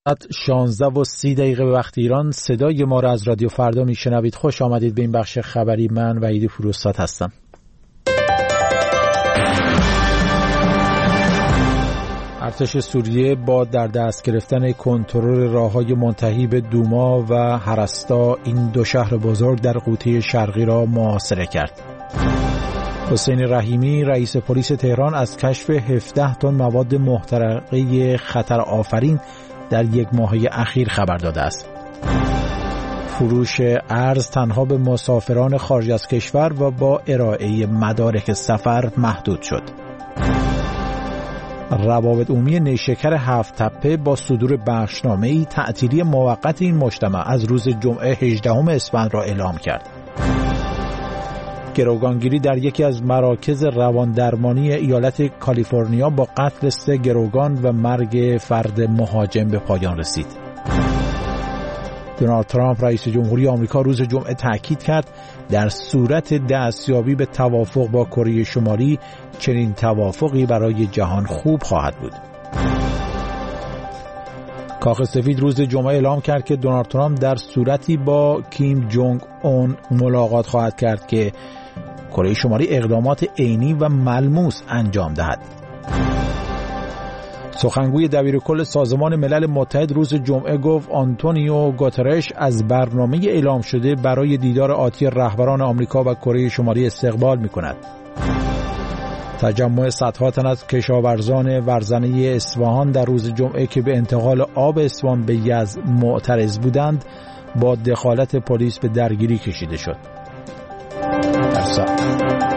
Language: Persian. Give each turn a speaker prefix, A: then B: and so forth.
A: 16:30 به وقت ایران صدای ما را از رادیو فردا میشنوید. خوش آمدید به این بخش خبری. من وحید فروستاد هستم. ارتش سوریه با در دست گرفتن کنترل راههای منتهی به دوما و هرستا این دو شهر بزرگ در قوطه شرقی را محاصره کرد. حسین رحیمی رئیس پلیس تهران از کشف 17 تن مواد محترقه خطر آفرین در یک ماهه اخیر خبر داده است. فروش ارز تنها به مسافران خارج از کشور و با ارائه مدارک سفر محدود شد. روابط عمومی نیشکر هفت تپه با صدور بخشنامه‌ای تعطیلی موقت این مجتمع از روز جمعه 18 اسفند را اعلام کرد. گروگانگیری در یکی از مراکز رواندرمانی ایالت کالیفرنیا با قتل 3 گروگان و مرگ فرد مهاجم به پایان رسید. دونالد ترامپ رئیس جمهوری آمریکا روز جمعه تاکید کرد در صورت دستیابی به توافق با کره شمالی چنین توافقی برای جهان خوب خواهد بود. کاخ سفید روز جمعه اعلام کرد که دونالد ترامپ در صورتی با کیم جونگ اون ملاقات خواهد کرد که کره شمالی اقدامات عینی و ملموس انجام دهد. سخنگوی دبیرکل سازمان ملل متحد روز جمعه گفت آنتونیو گوترش از برنامه اعلام شده برای دیدار آتی رهبران آمریکا و کره شمالی استقبال می‌کند. تجمع صدها تن از کشاورزان ورزنه اصفهان در روز جمعه که به انتقال آب اصفهان به یزد معترض بودند با دخالت پلیس به درگیری کشیده شد.